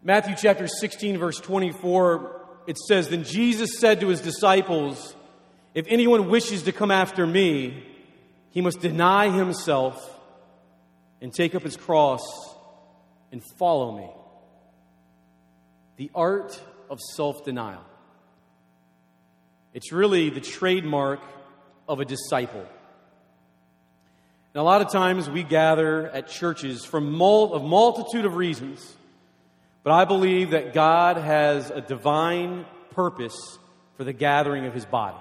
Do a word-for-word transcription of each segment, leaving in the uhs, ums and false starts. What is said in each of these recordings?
Matthew chapter sixteen, verse twenty-four, it says, "Then Jesus said to his disciples, 'If anyone wishes to come after me, he must deny himself and take up his cross and follow me.'" The art of self-denial. It's really the trademark of a disciple. And a lot of times we gather at churches for mul- a multitude of reasons. But I believe that God has a divine purpose for the gathering of His body.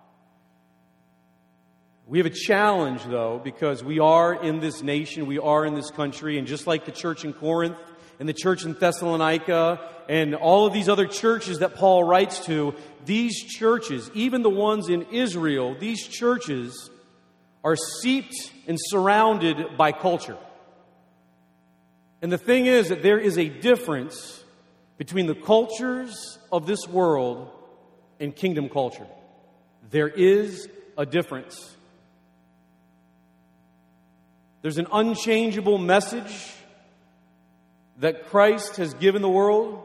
We have a challenge, though, because we are in this nation, we are in this country, and just like the church in Corinth and the church in Thessalonica and all of these other churches that Paul writes to, these churches, even the ones in Israel, these churches are seeped and surrounded by culture. And the thing is that there is a difference between the cultures of this world and kingdom culture. There is a difference. There's an unchangeable message that Christ has given the world.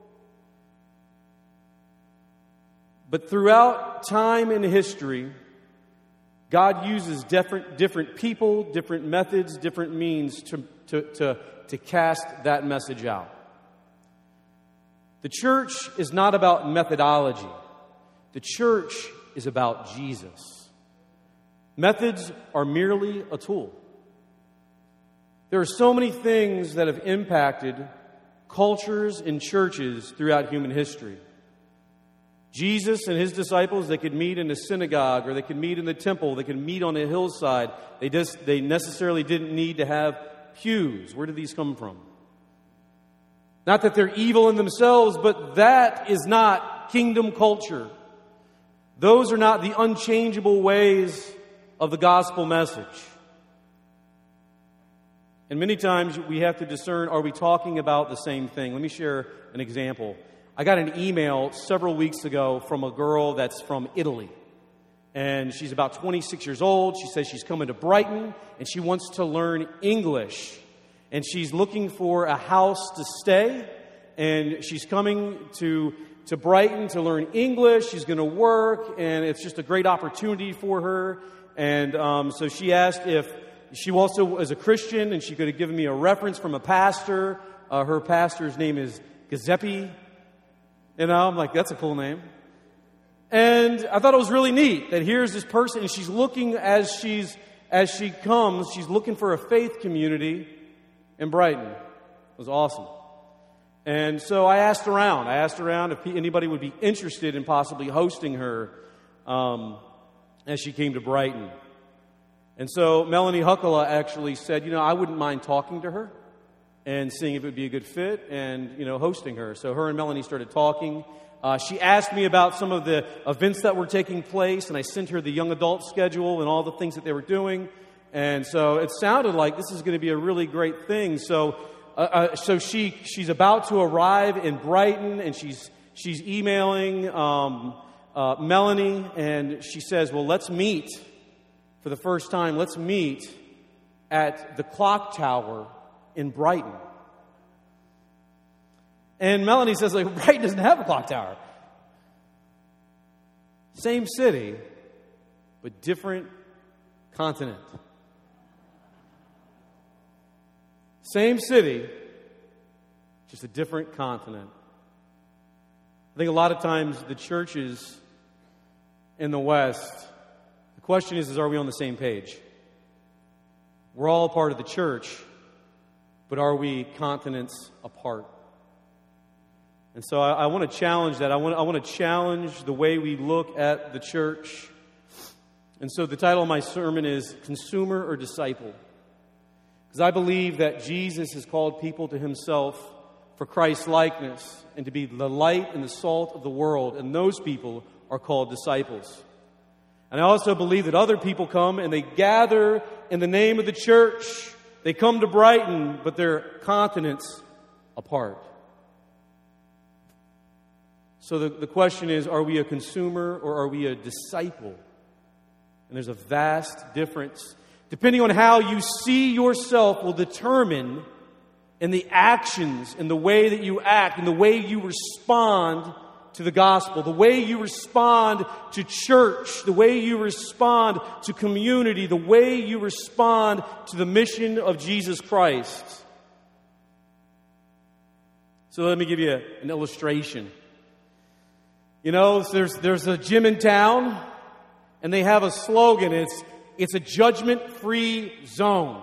But throughout time and history, God uses different, different people, different methods, different means to, to, to, to cast that message out. The church is not about methodology. The church is about Jesus. Methods are merely a tool. There are so many things that have impacted cultures and churches throughout human history. Jesus and His disciples, they could meet in a synagogue, or they could meet in the temple, they could meet on a hillside. They just they necessarily didn't need to have pews. Where did these come from? Not that they're evil in themselves, but that is not kingdom culture. Those are not the unchangeable ways of the gospel message. And many times we have to discern, are we talking about the same thing? Let me share an example. I got an email several weeks ago from a girl that's from Italy. And she's about twenty-six years old. She says she's coming to Brighton and she wants to learn English. And she's looking for a house to stay. And she's coming to, to Brighton to learn English. She's going to work, and it's just a great opportunity for her. And um, so she asked if she also was a Christian, and she could have given me a reference from a pastor. Uh, her pastor's name is Giuseppe. You know, I'm like, that's a cool name. And I thought it was really neat that here's this person, and she's looking as she's as she comes, she's looking for a faith community in Brighton. It was awesome. And so I asked around. I asked around if anybody would be interested in possibly hosting her um, as she came to Brighton. And so Melanie Huckala actually said, you know, I wouldn't mind talking to her and seeing if it would be a good fit and, you know, hosting her. So her and Melanie started talking. Uh, she asked me about some of the events that were taking place, and I sent her the young adult schedule and all the things that they were doing. And so it sounded like this is going to be a really great thing. So uh, uh, so she she's about to arrive in Brighton, and she's she's emailing um, uh, Melanie, and she says, well, let's meet for the first time. Let's meet at the Clock Tower in Brighton. And Melanie says, like, Brighton doesn't have a clock tower. Same city, but different continent. Same city, just a different continent. I think a lot of times the churches in the West, the question is, is are we on the same page? We're all part of the church, but are we continents apart? And so I, I want to challenge that. I want, I want to challenge the way we look at the church. And so the title of my sermon is Consumer or Disciple? Because I believe that Jesus has called people to Himself for Christ's likeness and to be the light and the salt of the world. And those people are called disciples. And I also believe that other people come and they gather in the name of the church. They come to Brighton, but they're continents apart. So the, the question is, are we a consumer or are we a disciple? And there's a vast difference. Depending on how you see yourself will determine in the actions, in the way that you act, in the way you respond to the gospel, the way you respond to church, the way you respond to community, the way you respond to the mission of Jesus Christ. So let me give you an illustration. You know, there's there's a gym in town, and they have a slogan. It's it's a judgment-free zone.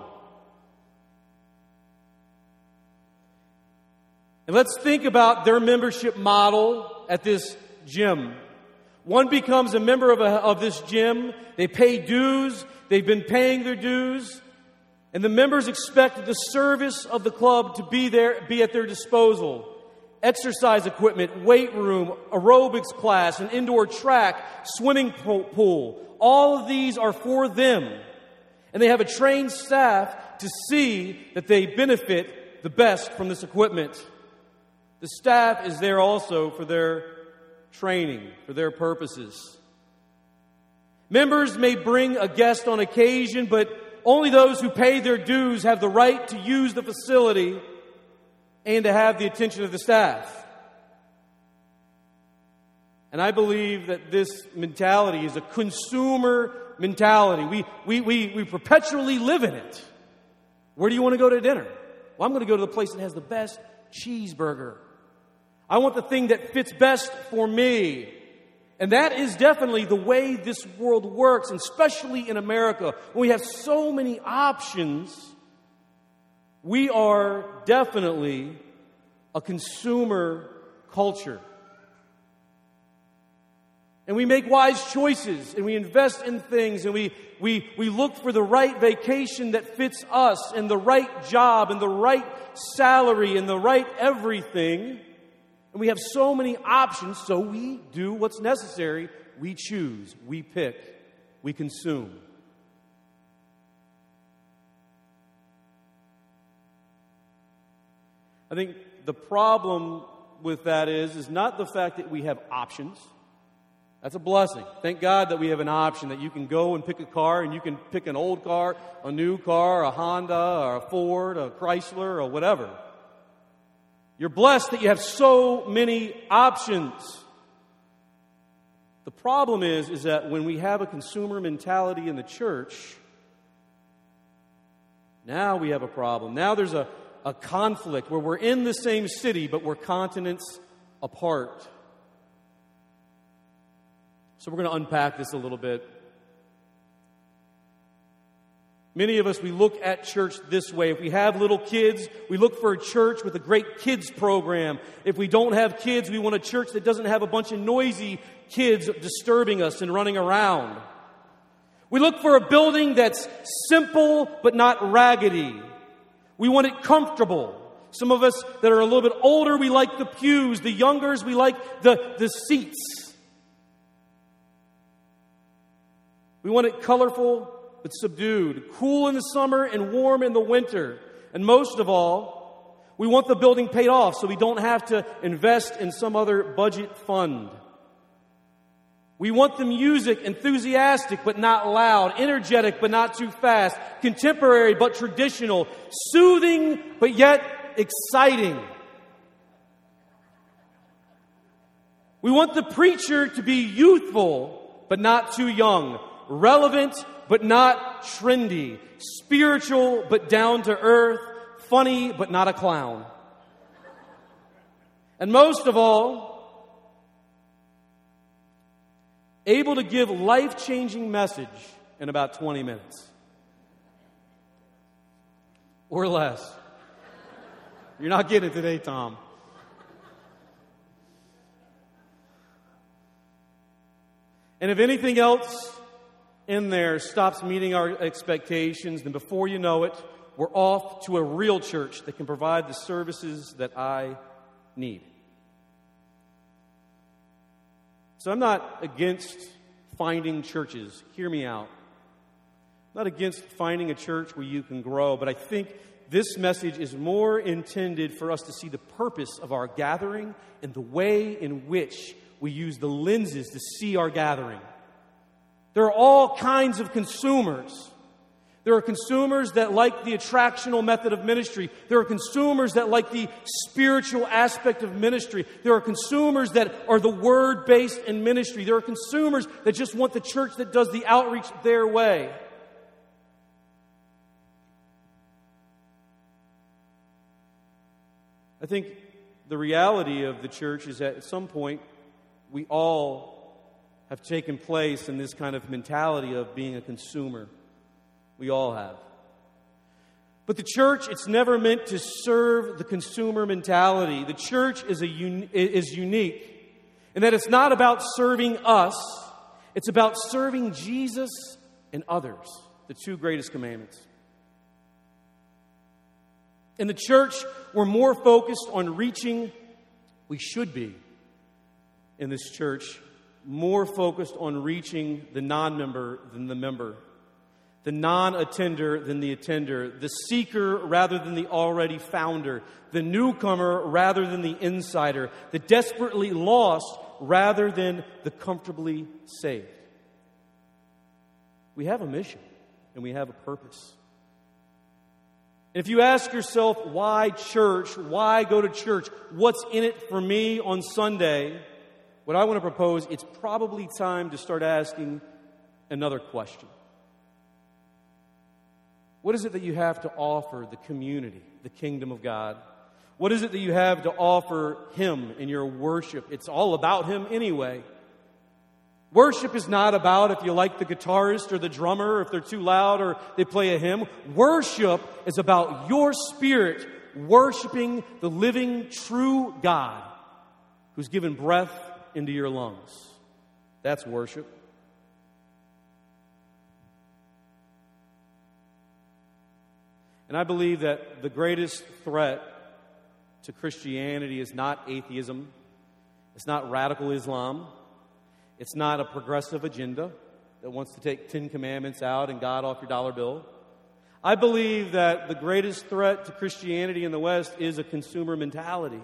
And let's think about their membership model at this gym. One becomes a member of, a, of this gym. They pay dues. They've been paying their dues. And the members expect the service of the club to be there, be at their disposal. Exercise equipment, weight room, aerobics class, an indoor track, swimming pool. All of these are for them. And they have a trained staff to see that they benefit the best from this equipment. The staff is there also for their training, for their purposes. Members may bring a guest on occasion, but only those who pay their dues have the right to use the facility and to have the attention of the staff. And I believe that this mentality is a consumer mentality. We, we, we, we perpetually live in it. Where do you want to go to dinner? Well, I'm going to go to the place that has the best cheeseburger. I want the thing that fits best for me. And that is definitely the way this world works, and especially in America, when we have so many options. We are definitely a consumer culture. And we make wise choices, and we invest in things, and we, we, we look for the right vacation that fits us, and the right job, and the right salary, and the right everything. And we have so many options, so we do what's necessary. We choose, we pick, we consume. I think the problem with that is, is not the fact that we have options. That's a blessing. Thank God that we have an option, that you can go and pick a car, and you can pick an old car, a new car, a Honda, or a Ford, a Chrysler, or whatever. You're blessed that you have so many options. The problem is, is that when we have a consumer mentality in the church, now we have a problem. Now there's a, a conflict where we're in the same city, but we're continents apart. So we're going to unpack this a little bit. Many of us, we look at church this way. If we have little kids, we look for a church with a great kids program. If we don't have kids, we want a church that doesn't have a bunch of noisy kids disturbing us and running around. We look for a building that's simple but not raggedy. We want it comfortable. Some of us that are a little bit older, we like the pews. The youngers, we like the, the seats. We want it colorful but subdued, cool in the summer and warm in the winter. And most of all, we want the building paid off so we don't have to invest in some other budget fund. We want the music enthusiastic but not loud, energetic but not too fast, contemporary but traditional, soothing but yet exciting. We want the preacher to be youthful but not too young, relevant but not trendy, spiritual but down to earth, funny but not a clown. And most of all, able to give life-changing message in about twenty minutes. Or less. You're not getting it today, Tom. And if anything else in there stops meeting our expectations, then before you know it, we're off to a real church that can provide the services that I need. So I'm not against finding churches. Hear me out. I'm not against finding a church where you can grow, but I think this message is more intended for us to see the purpose of our gathering and the way in which we use the lenses to see our gathering. There are all kinds of consumers. There are consumers that like the attractional method of ministry. There are consumers that like the spiritual aspect of ministry. There are consumers that are the word-based in ministry. There are consumers that just want the church that does the outreach their way. I think the reality of the church is that at some point we all have taken place in this kind of mentality of being a consumer. We all have. But the church, it's never meant to serve the consumer mentality. The church is a un- is unique in that it's not about serving us. It's about serving Jesus and others, the two greatest commandments. In the church, we're more focused on reaching, we should be, in this church, more focused on reaching the non-member than the member, the non-attender than the attender, the seeker rather than the already founder, the newcomer rather than the insider, the desperately lost rather than the comfortably saved. We have a mission and we have a purpose. If you ask yourself, why church? Why go to church? What's in it for me on Sunday? What I want to propose, it's probably time to start asking another question. What is it that you have to offer the community, the kingdom of God? What is it that you have to offer Him in your worship? It's all about Him anyway. Worship is not about if you like the guitarist or the drummer, or if they're too loud or they play a hymn. Worship is about your spirit worshiping the living, true God who's given breath into your lungs. That's worship. And I believe that the greatest threat to Christianity is not atheism. It's not radical Islam. It's not a progressive agenda that wants to take Ten Commandments out and God off your dollar bill. I believe that the greatest threat to Christianity in the West is a consumer mentality.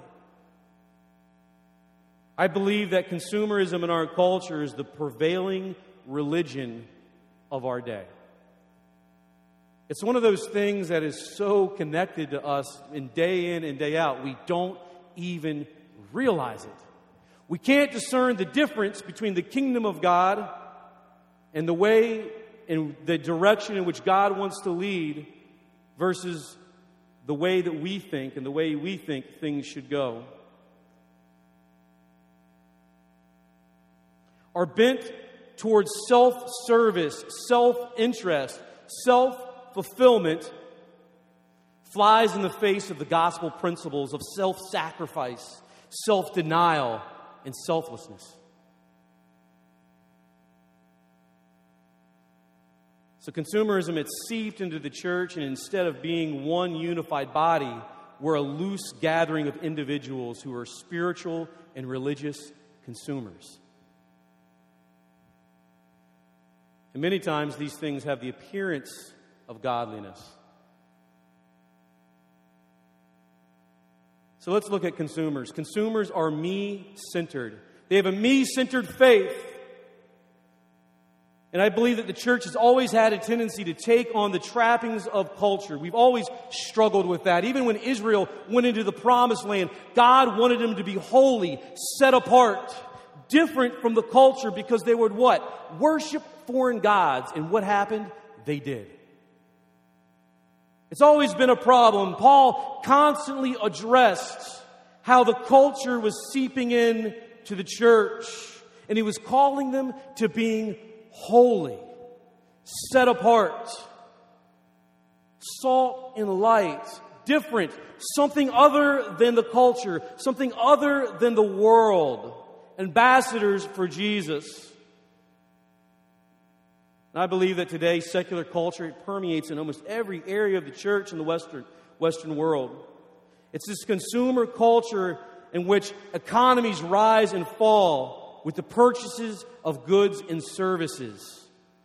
I believe that consumerism in our culture is the prevailing religion of our day. It's one of those things that is so connected to us in day in and day out, we don't even realize it. We can't discern the difference between the kingdom of God and the way and the direction in which God wants to lead versus the way that we think and the way we think things should go. Our bent towards self-service, self-interest, self-fulfillment flies in the face of the gospel principles of self-sacrifice, self-denial, and selflessness. So consumerism, it's seeped into the church, and instead of being one unified body, we're a loose gathering of individuals who are spiritual and religious consumers. And many times these things have the appearance of godliness. So let's look at consumers. Consumers are me-centered. They have a me-centered faith. And I believe that the church has always had a tendency to take on the trappings of culture. We've always struggled with that. Even when Israel went into the promised land, God wanted them to be holy, set apart, different from the culture because they would what? Worship foreign gods. And what happened? They did. It's always been a problem. Paul constantly addressed how the culture was seeping in to the church. And he was calling them to being holy, set apart, salt and light, different, something other than the culture, something other than the world, ambassadors for Jesus. And I believe that today secular culture, it permeates in almost every area of the church in the Western, Western world. It's this consumer culture in which economies rise and fall with the purchases of goods and services.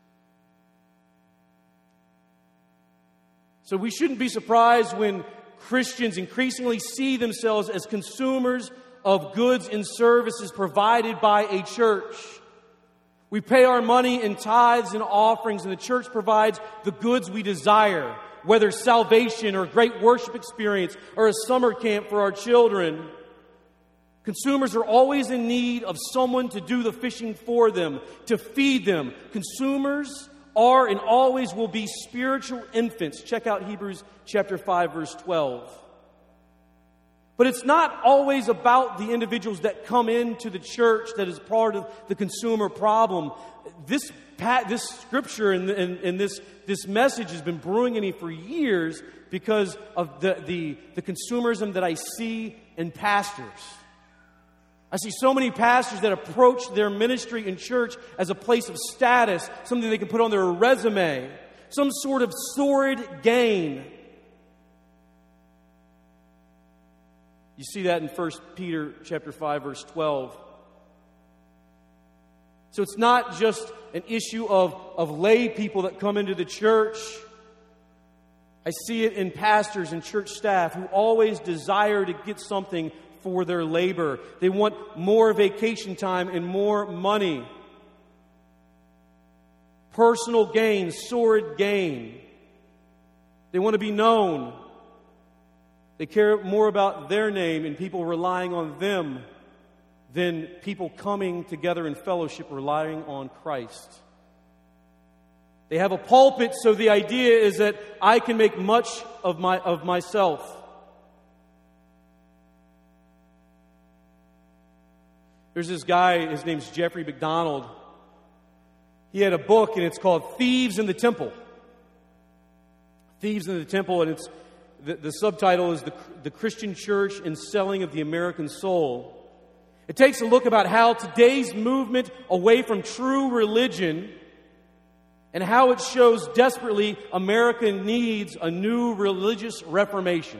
So we shouldn't be surprised when Christians increasingly see themselves as consumers of goods and services provided by a church. We pay our money in tithes and offerings, and the church provides the goods we desire, whether salvation or great worship experience or a summer camp for our children. Consumers are always in need of someone to do the fishing for them, to feed them. Consumers are and always will be spiritual infants. Check out Hebrews chapter five, verse twelve. But it's not always about the individuals that come into the church that is part of the consumer problem. This this scripture and, and, and this, this message has been brewing in me for years because of the, the, the consumerism that I see in pastors. I see so many pastors that approach their ministry in church as a place of status, something they can put on their resume, some sort of sordid gain. You see that in First Peter chapter five, verse twelve. So it's not just an issue of, of lay people that come into the church. I see it in pastors and church staff who always desire to get something for their labor. They want more vacation time and more money. Personal gain, sordid gain. They want to be known. They care more about their name and people relying on them than people coming together in fellowship relying on Christ. They have a pulpit, so the idea is that I can make much of my of myself. There's this guy, his name's Jeffrey McDonald. He had a book, and it's called Thieves in the Temple. Thieves in the Temple, and it's the, the subtitle is the, the Christian Church and Selling of the American Soul. It takes a look about how today's movement away from true religion and how it shows desperately America needs a new religious reformation.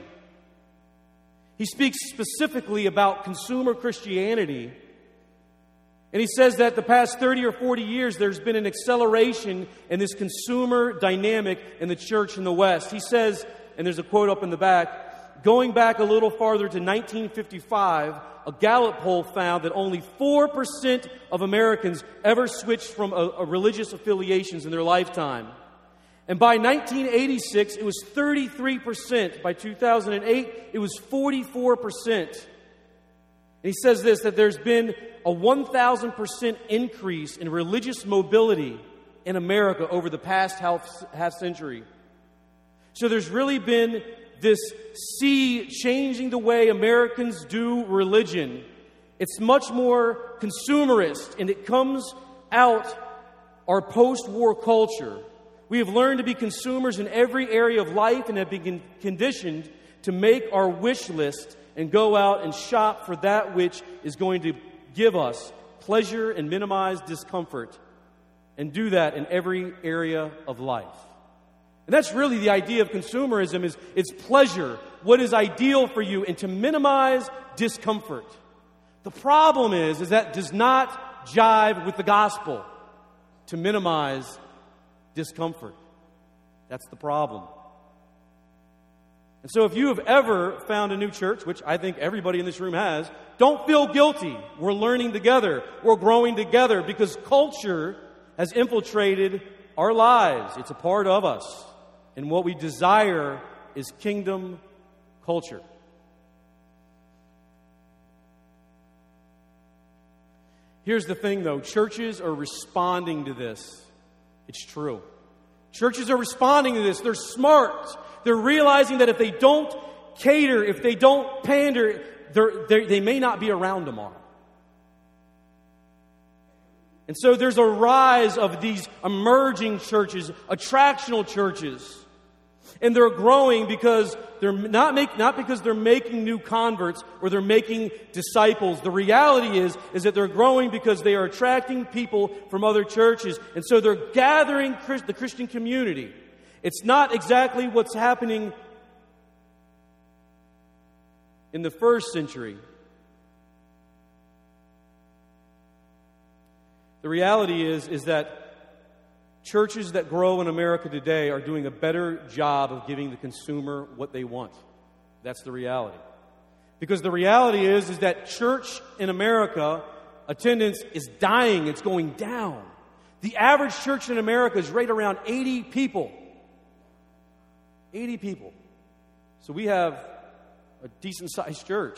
He speaks specifically about consumer Christianity. And he says that the past thirty or forty years, there's been an acceleration in this consumer dynamic in the church in the West. He says, and there's a quote up in the back, going back a little farther to nineteen fifty-five, a Gallup poll found that only four percent of Americans ever switched from a, a religious affiliations in their lifetime. And by nineteen eighty-six, it was thirty-three percent. By two thousand eight, it was forty-four percent. And he says this, that there's been a one thousand percent increase in religious mobility in America over the past half, half century. So there's really been this sea changing the way Americans do religion. It's much more consumerist, and it comes out our post-war culture. We have learned to be consumers in every area of life and have been conditioned to make our wish list and go out and shop for that which is going to give us pleasure and minimize discomfort, and do that in every area of life. And that's really the idea of consumerism, is it's pleasure, what is ideal for you, and to minimize discomfort. The problem is, is that does not jive with the gospel, to minimize discomfort. That's the problem. And so if you have ever found a new church, which I think everybody in this room has, don't feel guilty. We're learning together. We're growing together, because culture has infiltrated our lives. It's a part of us. And what we desire is kingdom culture. Here's the thing, though. Churches are responding to this. It's true. Churches are responding to this. They're smart. They're realizing that if they don't cater, if they don't pander, they're, they're, they may not be around tomorrow. And so there's a rise of these emerging churches, attractional churches. And they're growing because they're not make, not because they're making new converts or they're making disciples. The reality is, is that they're growing because they are attracting people from other churches. And so they're gathering Christ, the Christian community. It's not exactly what's happening in the first century. The reality is, is that churches that grow in America today are doing a better job of giving the consumer what they want. That's the reality. Because the reality is, is that church in America, attendance is dying. It's going down. The average church in America is right around eighty people. eighty people. So we have a decent-sized church.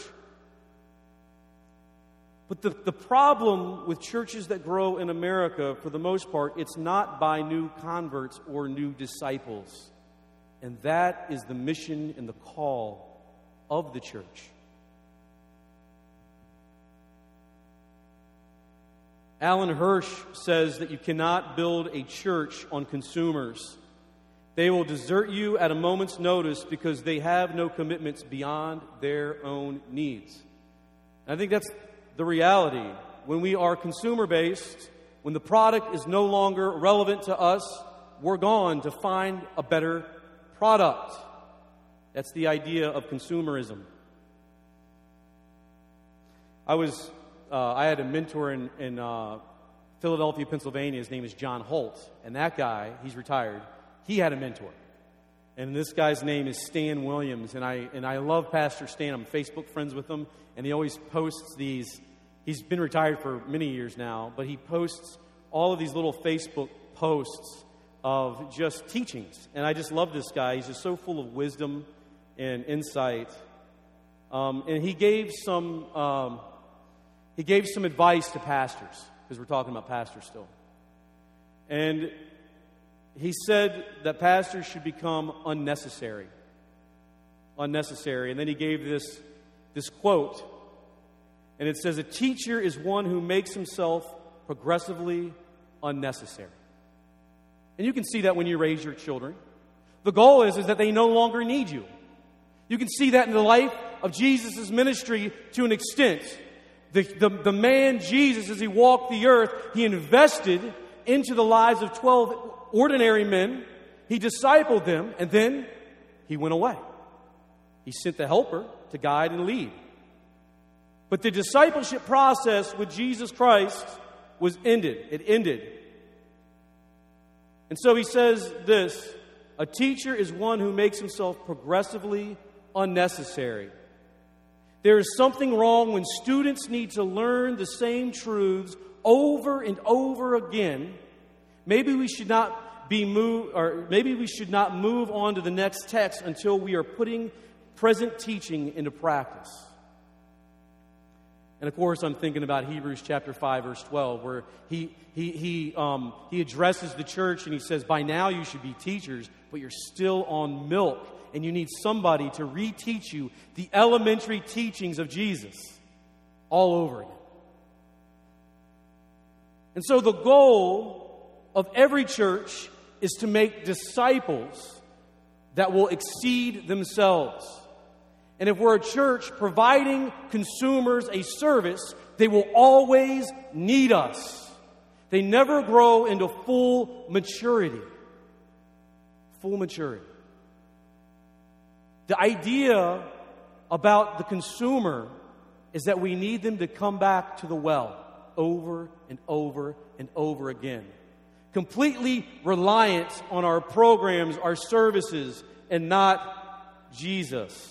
But the, the problem with churches that grow in America, for the most part, it's not by new converts or new disciples. And that is the mission and the call of the church. Alan Hirsch says that you cannot build a church on consumers. They will desert you at a moment's notice because they have no commitments beyond their own needs. And I think that's the reality. When we are consumer-based, when the product is no longer relevant to us, we're gone to find a better product. That's the idea of consumerism. I was, uh, I had a mentor in, in uh, Philadelphia, Pennsylvania. His name is John Holt. And that guy, he's retired, he had a mentor. And this guy's name is Stan Williams. And I and I love Pastor Stan. I'm Facebook friends with him. And he always posts these. He's been retired for many years now. But he posts all of these little Facebook posts of just teachings. And I just love this guy. He's just so full of wisdom and insight. Um, and he gave some um, he gave some advice to pastors, because we're talking about pastors still. And he said that pastors should become unnecessary. Unnecessary. And then he gave this, this quote. And it says, "A teacher is one who makes himself progressively unnecessary." And you can see that when you raise your children. The goal is, is that they no longer need you. You can see that in the life of Jesus' ministry to an extent. The, the, the man Jesus, as he walked the earth, he invested into the lives of twelve ordinary men. He discipled them, and then he went away. He sent the helper to guide and lead. But the discipleship process with Jesus Christ was ended. It ended. And so he says this: a teacher is one who makes himself progressively unnecessary. There is something wrong when students need to learn the same truths over and over again. Maybe we should not be move, or maybe we should not move on to the next text until we are putting present teaching into practice. And of course, I'm thinking about Hebrews chapter five, verse twelve, where he he he um, he addresses the church and he says, "By now you should be teachers, but you're still on milk, and you need somebody to reteach you the elementary teachings of Jesus all over again." And so the goal of every church is to make disciples that will exceed themselves. And if we're a church providing consumers a service, they will always need us. They never grow into full maturity. Full maturity. The idea about the consumer is that we need them to come back to the well over and over and over again. Completely reliant on our programs, our services, and not Jesus.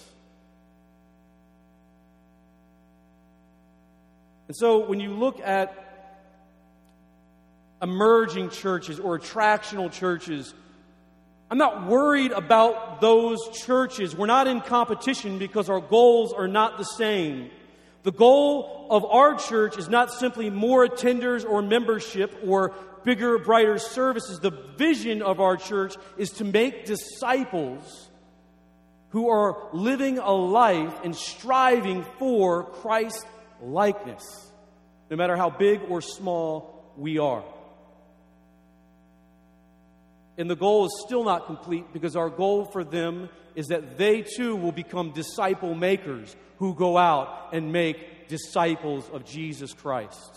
And so when you look at emerging churches or attractional churches, I'm not worried about those churches. We're not in competition because our goals are not the same. The goal of our church is not simply more attenders or membership or bigger, brighter services. The vision of our church is to make disciples who are living a life and striving for Christ likeness, no matter how big or small we are. And the goal is still not complete, because our goal for them is that they too will become disciple makers who go out and make disciples of Jesus Christ.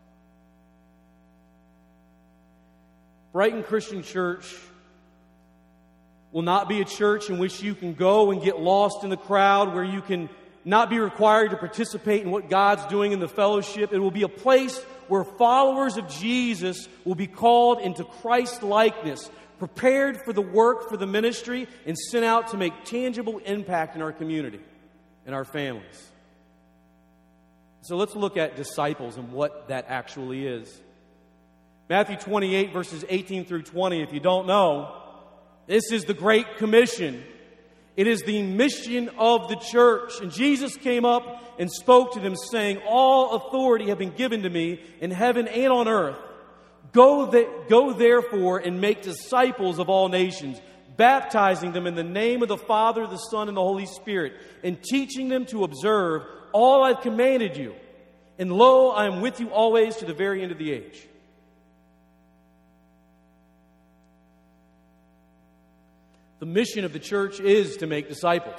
Brighton Christian Church will not be a church in which you can go and get lost in the crowd, where you can not be required to participate in what God's doing in the fellowship. It will be a place where followers of Jesus will be called into Christ likeness, prepared for the work, for the ministry, and sent out to make tangible impact in our community, in our families. So let's look at disciples and what that actually is. Matthew twenty-eight, verses eighteen through twenty, if you don't know, this is the Great Commission. It is the mission of the church. And Jesus came up and spoke to them, saying, all authority have been given to me in heaven and on earth. Go, th- go therefore and make disciples of all nations, baptizing them in the name of the Father, the Son, and the Holy Spirit, and teaching them to observe all I've commanded you. And lo, I am with you always to the very end of the age. The mission of the church is to make disciples.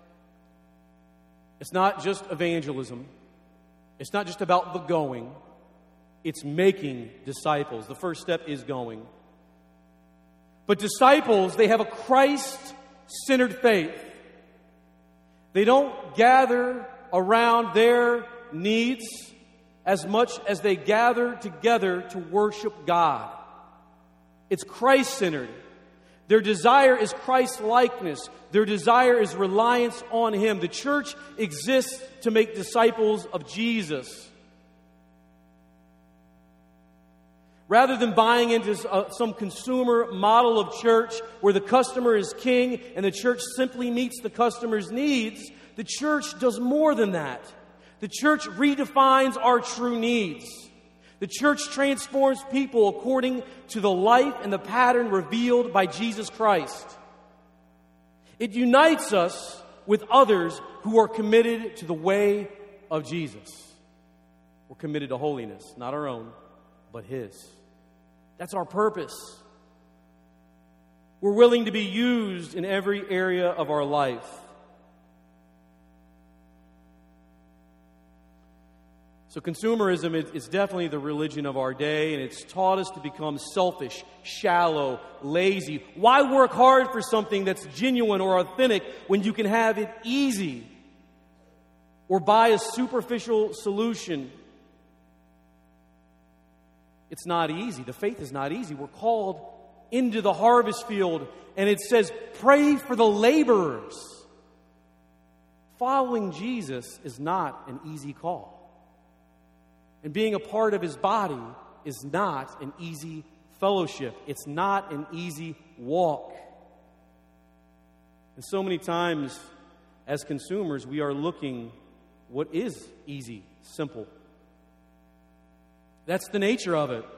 It's not just evangelism. It's not just about the going. It's making disciples. The first step is going. But disciples, they have a Christ-centered faith. They don't gather around their needs as much as they gather together to worship God. It's Christ-centered. Their desire is Christ-likeness. Their desire is reliance on Him. The church exists to make disciples of Jesus. Rather than buying into some consumer model of church where the customer is king and the church simply meets the customer's needs, the church does more than that. The church redefines our true needs. The church transforms people according to the life and the pattern revealed by Jesus Christ. It unites us with others who are committed to the way of Jesus. We're committed to holiness, not our own, but His. That's our purpose. We're willing to be used in every area of our life. So consumerism is definitely the religion of our day, and it's taught us to become selfish, shallow, lazy. Why work hard for something that's genuine or authentic when you can have it easy? Or buy a superficial solution? It's not easy. The faith is not easy. We're called into the harvest field, and it says, pray for the laborers. Following Jesus is not an easy call. And being a part of His body is not an easy fellowship. It's not an easy walk. And so many times, as consumers, we are looking what is easy, simple. That's the nature of it.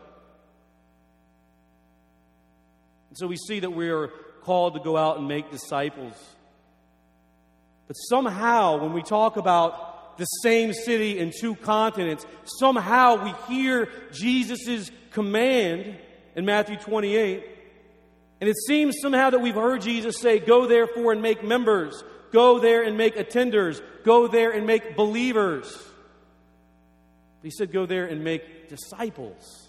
And so we see that we are called to go out and make disciples. But somehow, when we talk about the same city in two continents, somehow we hear Jesus' command in Matthew twenty-eight, and it seems somehow that we've heard Jesus say, go therefore and make members, go there and make attenders, go there and make believers. He said, go there and make disciples.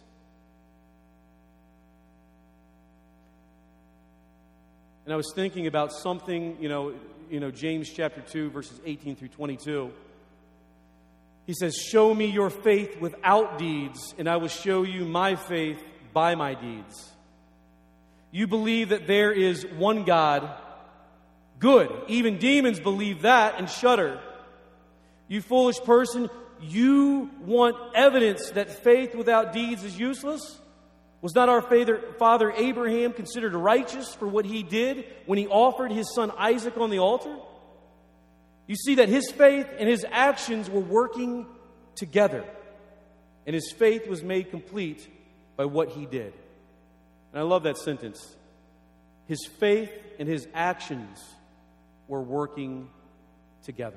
And I was thinking about something, you know, you know, James chapter two, verses eighteen through twenty-two. He says, show me your faith without deeds, and I will show you my faith by my deeds. You believe that there is one God. Good. Even demons believe that and shudder. You foolish person, you want evidence that faith without deeds is useless? Was not our father, father Abraham considered righteous for what he did when he offered his son Isaac on the altar? You see that his faith and his actions were working together. And his faith was made complete by what he did. And I love that sentence. His faith and his actions were working together.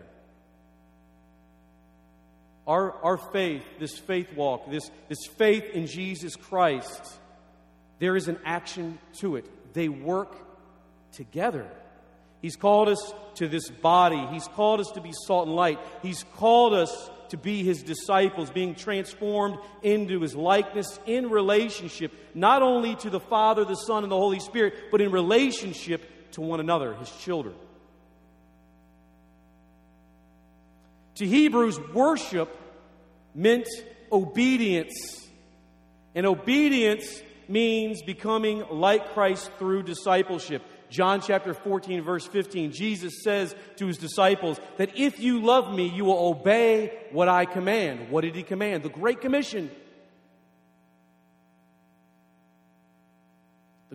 Our, our faith, this faith walk, this, this faith in Jesus Christ, there is an action to it. They work together. He's called us to this body. He's called us to be salt and light. He's called us to be His disciples, being transformed into His likeness in relationship, not only to the Father, the Son, and the Holy Spirit, but in relationship to one another, His children. To Hebrews, worship meant obedience. And obedience means becoming like Christ through discipleship. John chapter fourteen, verse fifteen, Jesus says to His disciples that if you love me, you will obey what I command. What did He command? The Great Commission.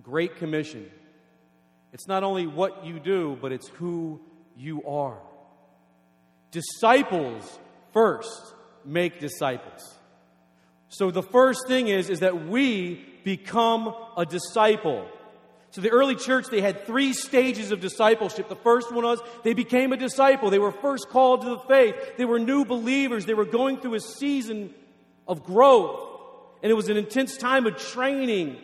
Great Commission. It's not only what you do, but it's who you are. Disciples first make disciples. So the first thing is, is that we become a disciple. So the early church, they had three stages of discipleship. The first one was they became a disciple. They were first called to the faith. They were new believers. They were going through a season of growth. And it was an intense time of training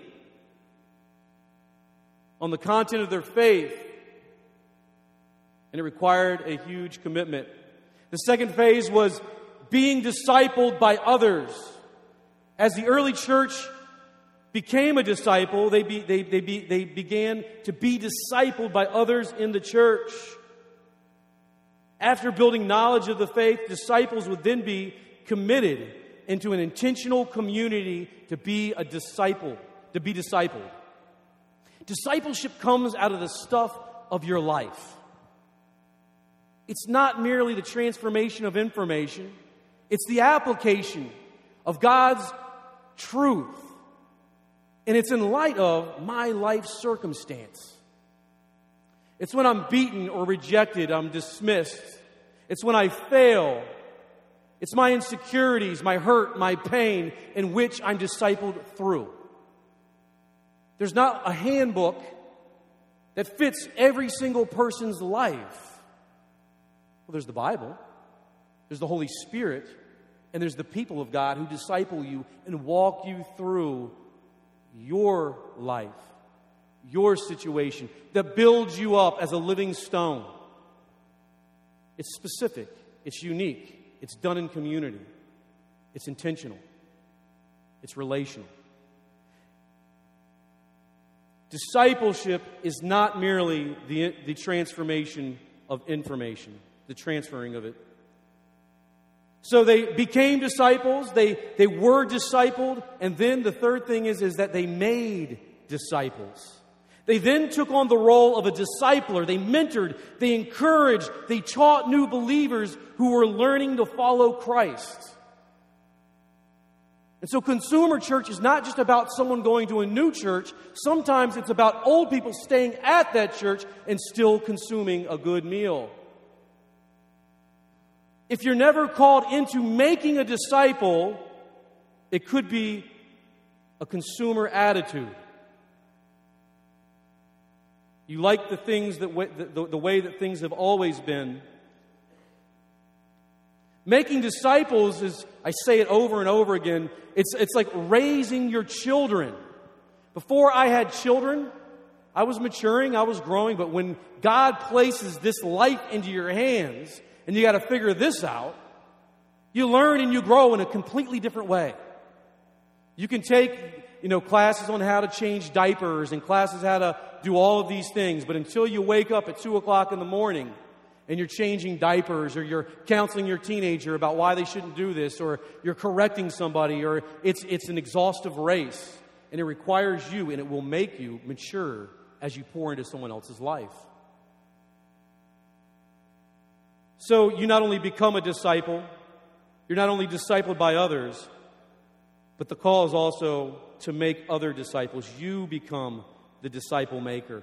on the content of their faith. And it required a huge commitment. The second phase was being discipled by others. As the early church became a disciple, they, be, they, they, be, they began to be discipled by others in the church. After building knowledge of the faith, disciples would then be committed into an intentional community to be a disciple, to be discipled. Discipleship comes out of the stuff of your life. It's not merely the transformation of information. It's the application of God's truth. And it's in light of my life circumstance. It's when I'm beaten or rejected, I'm dismissed. It's when I fail. It's my insecurities, my hurt, my pain, in which I'm discipled through. There's not a handbook that fits every single person's life. Well, there's the Bible, there's the Holy Spirit, and there's the people of God who disciple you and walk you through your life, your situation, that builds you up as a living stone. It's specific, it's unique, it's done in community, it's intentional, it's relational. Discipleship is not merely the, the transformation of information, the transferring of it. So they became disciples, they, they were discipled, and then the third thing is, is that they made disciples. They then took on the role of a discipler. They mentored, they encouraged, they taught new believers who were learning to follow Christ. And so consumer church is not just about someone going to a new church. Sometimes it's about old people staying at that church and still consuming a good meal. If you're never called into making a disciple, it could be a consumer attitude. You like the things that the, the, the way that things have always been. Making disciples is, I say it over and over again, it's, it's like raising your children. Before I had children, I was maturing, I was growing, but when God places this life into your hands, and you got to figure this out, you learn and you grow in a completely different way. You can take, you know, classes on how to change diapers and classes how to do all of these things, but until you wake up at two o'clock in the morning and you're changing diapers, or you're counseling your teenager about why they shouldn't do this, or you're correcting somebody, or it's it's an exhaustive race, and it requires you, and it will make you mature as you pour into someone else's life. So you not only become a disciple, you're not only discipled by others, but the call is also to make other disciples. You become the disciple maker.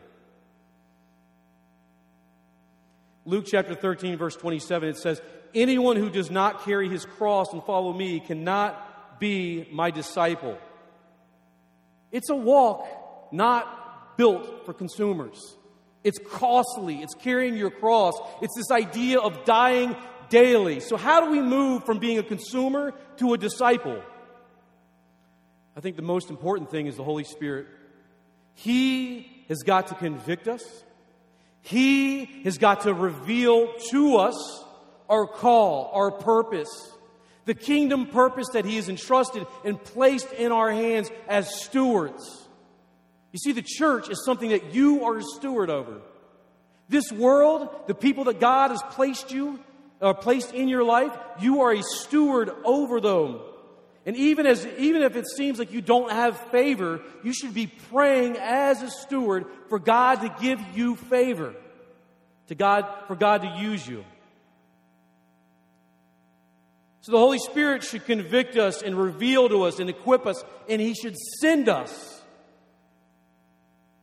Luke chapter thirteen, verse twenty-seven, it says, "Anyone who does not carry his cross and follow me cannot be my disciple." It's a walk not built for consumers. It's costly. It's carrying your cross. It's this idea of dying daily. So how do we move from being a consumer to a disciple? I think the most important thing is the Holy Spirit. He has got to convict us. He has got to reveal to us our call, our purpose, the kingdom purpose that He has entrusted and placed in our hands as stewards. You see, the church is something that you are a steward over. This world, the people that God has placed you, or placed in your life, you are a steward over them. And even as even if it seems like you don't have favor, you should be praying as a steward for God to give you favor, to God for God to use you. So the Holy Spirit should convict us and reveal to us and equip us, and He should send us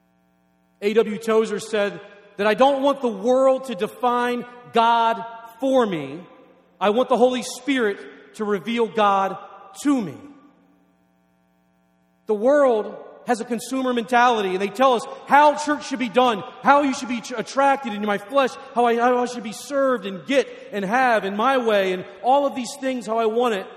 A W Tozer said that I don't want the world to define God for me. I want the Holy Spirit to reveal God to me. The world has a consumer mentality, and they tell us how church should be done, how you should be attracted into my flesh, how I, how I should be served and get and have in my way, and all of these things, how I want it.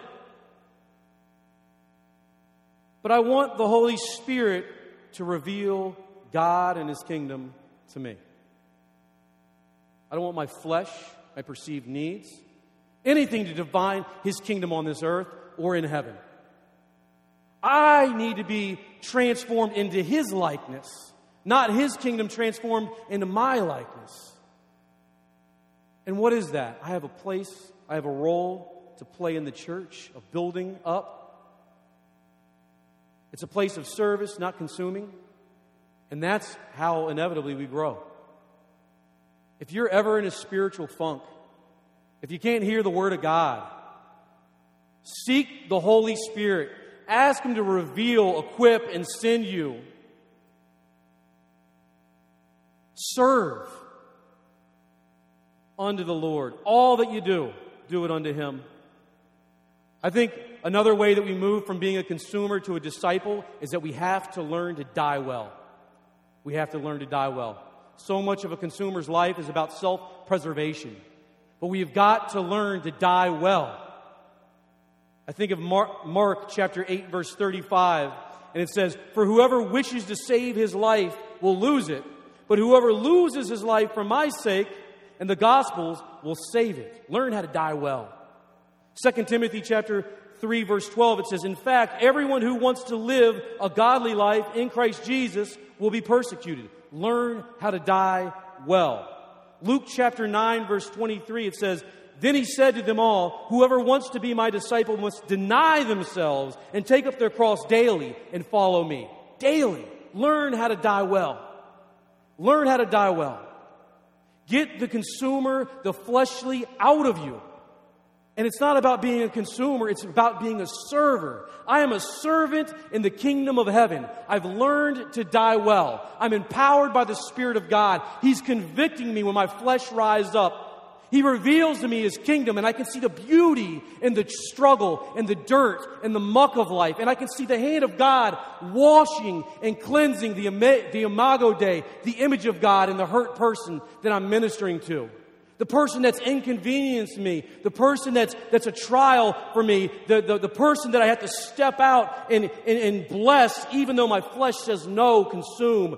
But I want the Holy Spirit to reveal God and His kingdom to me. I don't want my flesh, my perceived needs, anything to define His kingdom on this earth or in heaven. I need to be transformed into His likeness, not His kingdom transformed into my likeness. And what is that? I have a place, I have a role to play in the church, of building up. It's a place of service, not consuming. And that's how inevitably we grow. If you're ever in a spiritual funk, if you can't hear the Word of God, seek the Holy Spirit. Ask Him to reveal, equip, and send you. Serve unto the Lord. All that you do, do it unto Him. I think another way that we move from being a consumer to a disciple is that we have to learn to die well. We have to learn to die well. So much of a consumer's life is about self-preservation. But we've got to learn to die well. I think of Mark, Mark chapter eight, verse thirty-five, and it says, "For whoever wishes to save his life will lose it, but whoever loses his life for my sake and the gospel's will save it." Learn how to die well. Second Timothy chapter three, verse twelve, it says, "In fact, everyone who wants to live a godly life in Christ Jesus will be persecuted." Learn how to die well. Luke chapter nine, verse twenty-three, it says, "Then He said to them all, whoever wants to be my disciple must deny themselves and take up their cross daily and follow me." Daily. Learn how to die well. Learn how to die well. Get the consumer, the fleshly, out of you. And it's not about being a consumer, it's about being a server. I am a servant in the kingdom of heaven. I've learned to die well. I'm empowered by the Spirit of God. He's convicting me when my flesh rises up. He reveals to me His kingdom, and I can see the beauty in the struggle and the dirt and the muck of life. And I can see the hand of God washing and cleansing the, the imago Dei, the image of God in the hurt person that I'm ministering to. The person that's inconvenienced me, the person that's that's a trial for me, the, the, the person that I have to step out and, and, and bless even though my flesh says no, consume.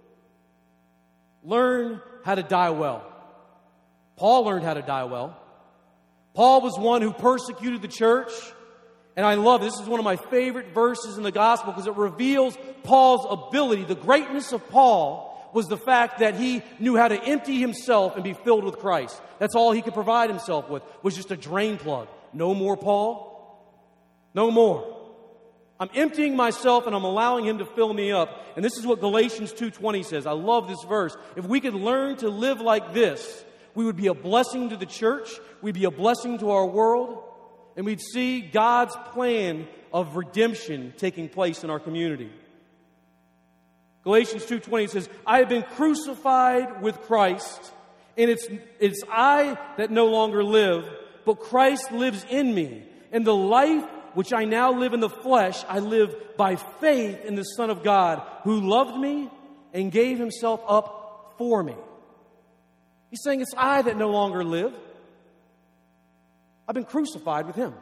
Learn how to die well. Paul learned how to die well. Paul was one who persecuted the church. And I love this. This is one of my favorite verses in the gospel because it reveals Paul's ability. The greatness of Paul was the fact that he knew how to empty himself and be filled with Christ. That's all he could provide himself with, was just a drain plug. No more, Paul. No more. I'm emptying myself and I'm allowing Him to fill me up. And this is what Galatians two twenty says. I love this verse. If we could learn to live like this, we would be a blessing to the church. We'd be a blessing to our world. And we'd see God's plan of redemption taking place in our community. Galatians two twenty says, "I have been crucified with Christ, and it's, it's I that no longer live, but Christ lives in me. And the life which I now live in the flesh, I live by faith in the Son of God, who loved me and gave Himself up for me." He's saying, it's I that no longer live. I've been crucified with Him.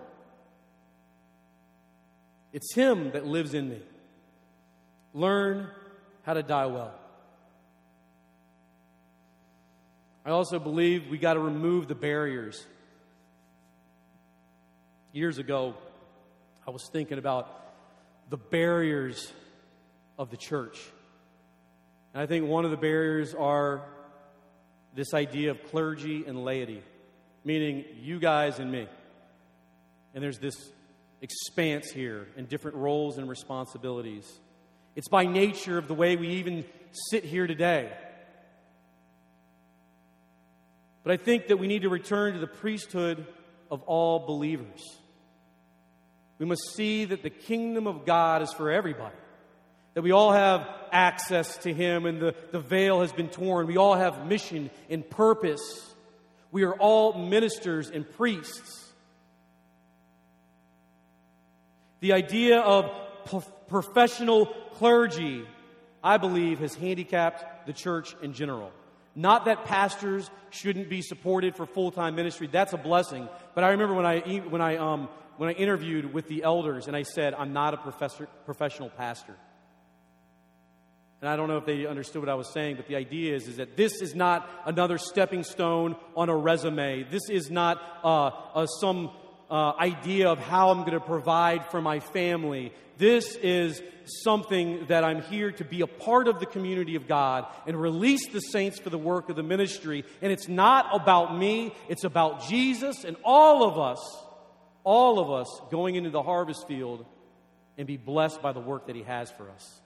It's Him that lives in me. Learn how to die well. I also believe we got to remove the barriers. Years ago, I was thinking about the barriers of the church. And I think one of the barriers are this idea of clergy and laity, meaning you guys and me. And there's this expanse here and different roles and responsibilities. It's by nature of the way we even sit here today. But I think that we need to return to the priesthood of all believers. We must see that the kingdom of God is for everybody. that we all have access to Him and the, the veil has been torn. We all have mission and purpose. We are all ministers and priests. The idea of p- professional clergy, I believe, has handicapped the church in general. Not that pastors shouldn't be supported for full-time ministry. That's a blessing. But I remember when I when I um when I interviewed with the elders and I said, I'm not a professor, professional pastor. And I don't know if they understood what I was saying, but the idea is, is that this is not another stepping stone on a resume. This is not uh, uh, some uh, idea of how I'm going to provide for my family. This is something that I'm here to be a part of the community of God and release the saints for the work of the ministry. And it's not about me. It's about Jesus and all of us, all of us going into the harvest field and be blessed by the work that He has for us.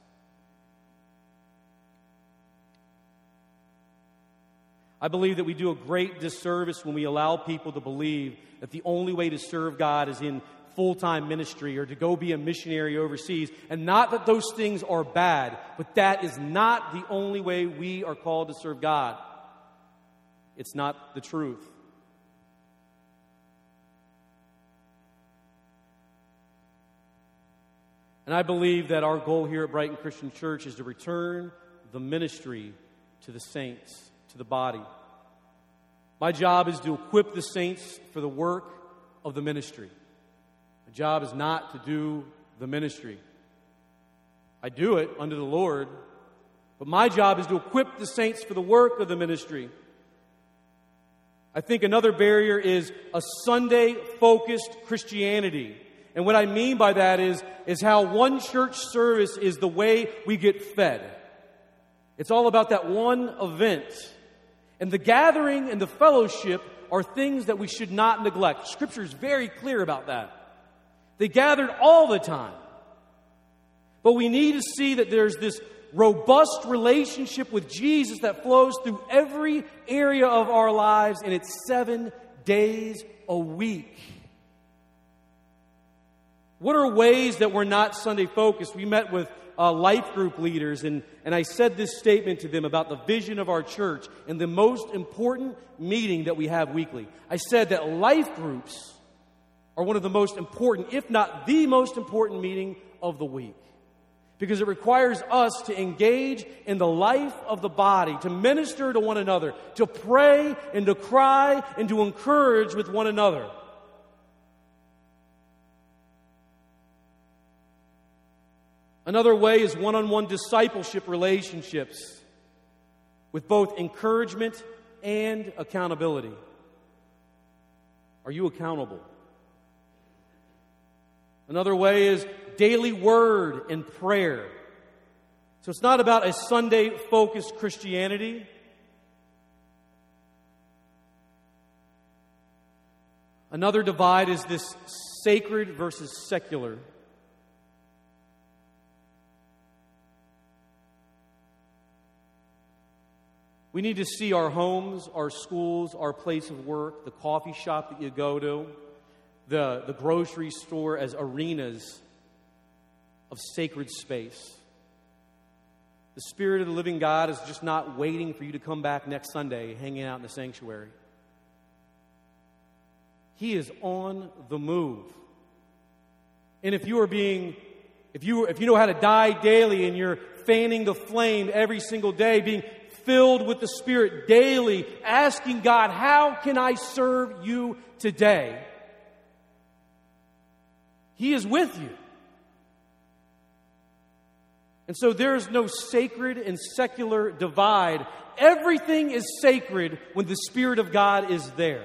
I believe that we do a great disservice when we allow people to believe that the only way to serve God is in full-time ministry or to go be a missionary overseas. And not that those things are bad, but that is not the only way we are called to serve God. It's not the truth. And I believe that our goal here at Brighton Christian Church is to return the ministry to the saints, to the body. My job is to equip the saints for the work of the ministry. My job is not to do the ministry. I do it under the Lord, but my job is to equip the saints for the work of the ministry. I think another barrier is a Sunday-focused Christianity. And what I mean by that is, is how one church service is the way we get fed. It's all about that one event. And the gathering and the fellowship are things that we should not neglect. Scripture is very clear about that. They gathered all the time. But we need to see that there's this robust relationship with Jesus that flows through every area of our lives, and it's seven days a week. What are ways that we're not Sunday focused? We met with uh, life group leaders, and, and I said this statement to them about the vision of our church and the most important meeting that we have weekly. I said that life groups are one of the most important, if not the most important meeting of the week. Because it requires us to engage in the life of the body, to minister to one another, to pray and to cry and to encourage with one another. Another way is one-on-one discipleship relationships with both encouragement and accountability. Are you accountable? Another way is daily word and prayer. So it's not about a Sunday-focused Christianity. Another divide is this sacred versus secular. We need to see our homes, our schools, our place of work, the coffee shop that you go to, the, the grocery store as arenas of sacred space. The Spirit of the living God is just not waiting for you to come back next Sunday hanging out in the sanctuary. He is on the move. And if you are being, if you if you know how to die daily and you're fanning the flame every single day, being filled with the Spirit daily, asking God, how can I serve you today? He is with you. And so there is no sacred and secular divide. Everything is sacred when the Spirit of God is there.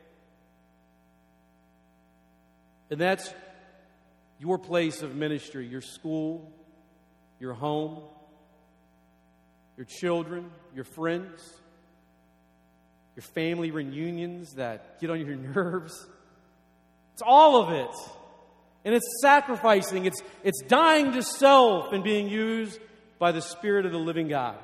And that's your place of ministry, your school, your home, your children, your friends, your family reunions that get on your nerves. It's all of it. And it's sacrificing, it's, it's dying to self and being used by the Spirit of the living God.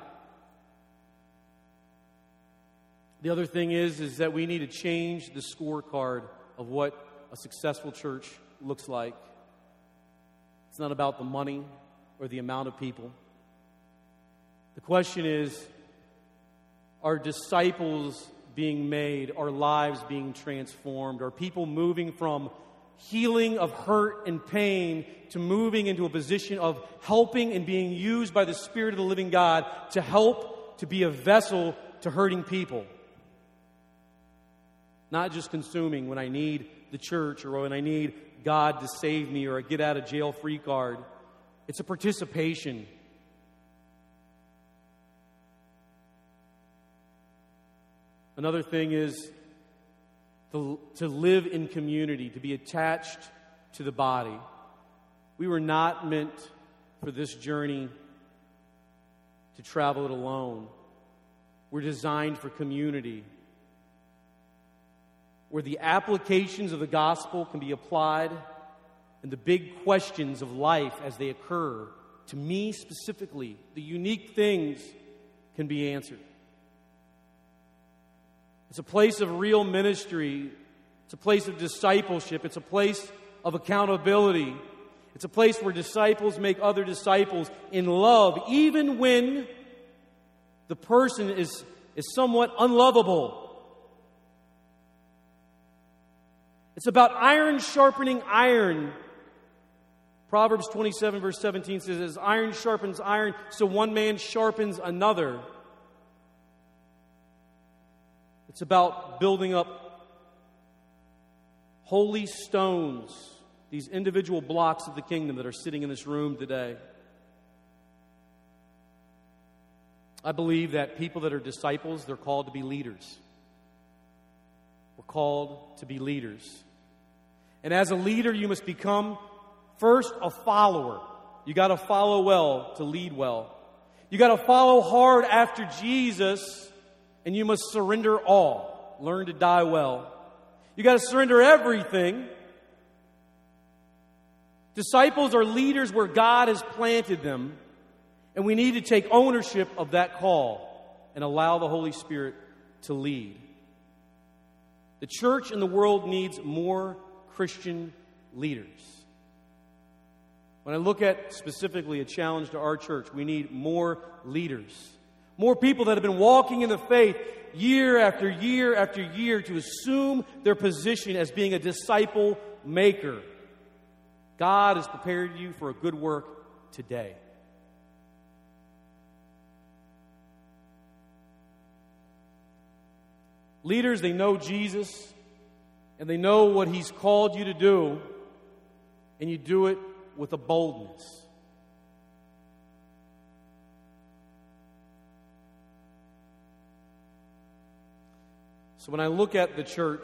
The other thing is, is that we need to change the scorecard of what a successful church looks like. It's not about the money. or the amount of people. The question is, are disciples being made? Are lives being transformed? Are people moving from healing of hurt and pain to moving into a position of helping and being used by the Spirit of the living God to help, to be a vessel to hurting people? Not just consuming when I need the church or when I need God to save me or a get out of jail free card. It's a participation. Another thing is to, to live in community, to be attached to the body. We were not meant for this journey to travel it alone. We're designed for community, where the applications of the gospel can be applied and the big questions of life as they occur, to me specifically, the unique things can be answered. It's a place of real ministry. It's a place of discipleship. It's a place of accountability. It's a place where disciples make other disciples in love, even when the person is, is somewhat unlovable. It's about iron sharpening iron. Proverbs twenty-seven, verse seventeen says, as iron sharpens iron, so one man sharpens another. It's about building up holy stones, these individual blocks of the kingdom that are sitting in this room today. I believe that people that are disciples, they're called to be leaders. We're called to be leaders. And as a leader, you must become first a follower. You got to follow well to lead well. You got to follow hard after Jesus. And you must surrender all. Learn to die well. You got to surrender everything. Disciples are leaders where God has planted them. And we need to take ownership of that call and allow the Holy Spirit to lead. The church in the world needs more Christian leaders. When I look at specifically a challenge to our church, we need more leaders. More people that have been walking in the faith year after year after year to assume their position as being a disciple maker. God has prepared you for a good work today. Leaders, they know Jesus and they know what He's called you to do, and you do it with a boldness. So when I look at the church,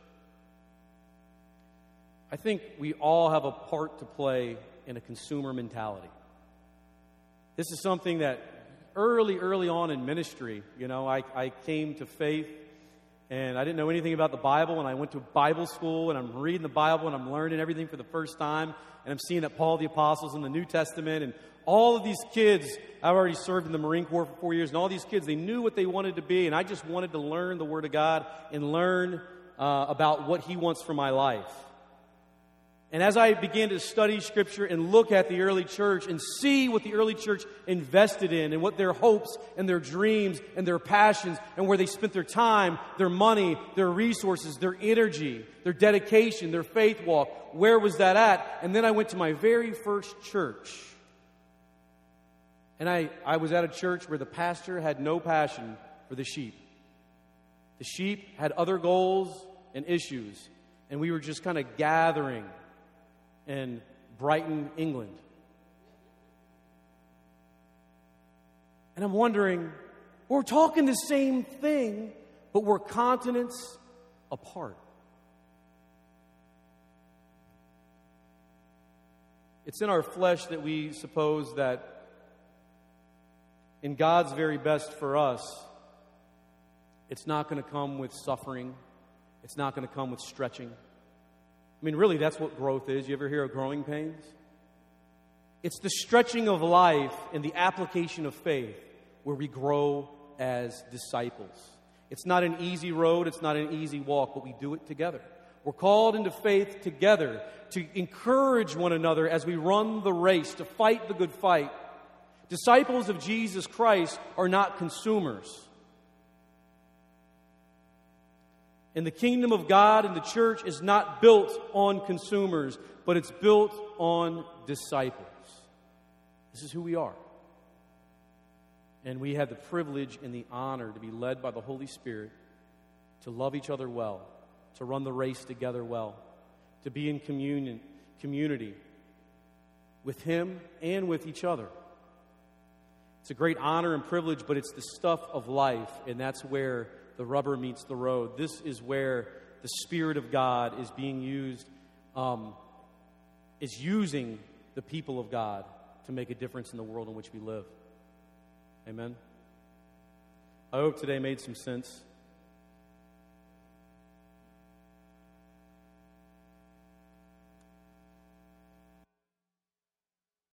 I think we all have a part to play in a consumer mentality. This is something that early, early on in ministry, you know, I, I came to faith and I didn't know anything about the Bible, and I went to Bible school and I'm reading the Bible and I'm learning everything for the first time, and I'm seeing that Paul the Apostle's in the New Testament, and all of these kids, I've already served in the Marine Corps for four years, and all these kids, they knew what they wanted to be, and I just wanted to learn the Word of God and learn uh, about what He wants for my life. And as I began to study Scripture and look at the early church and see what the early church invested in and what their hopes and their dreams and their passions and where they spent their time, their money, their resources, their energy, their dedication, their faith walk, where was that at? And then I went to my very first church. And I, I was at a church where the pastor had no passion for the sheep. The sheep had other goals and issues. And we were just kind of gathering in Brighton, England. And I'm wondering, we're talking the same thing, but we're continents apart. It's in our flesh that we suppose that in God's very best for us, it's not going to come with suffering. It's not going to come with stretching. I mean, really, that's what growth is. You ever hear of growing pains? It's the stretching of life and the application of faith where we grow as disciples. It's not an easy road. It's not an easy walk, but we do it together. We're called into faith together to encourage one another as we run the race, to fight the good fight. Disciples of Jesus Christ are not consumers. And the kingdom of God and the church is not built on consumers, but it's built on disciples. This is who we are. And we have the privilege and the honor to be led by the Holy Spirit, to love each other well, to run the race together well, to be in communion, community with Him and with each other. It's a great honor and privilege, but it's the stuff of life, and that's where the rubber meets the road. This is where the Spirit of God is being used, um, is using the people of God to make a difference in the world in which we live. Amen. I hope today made some sense.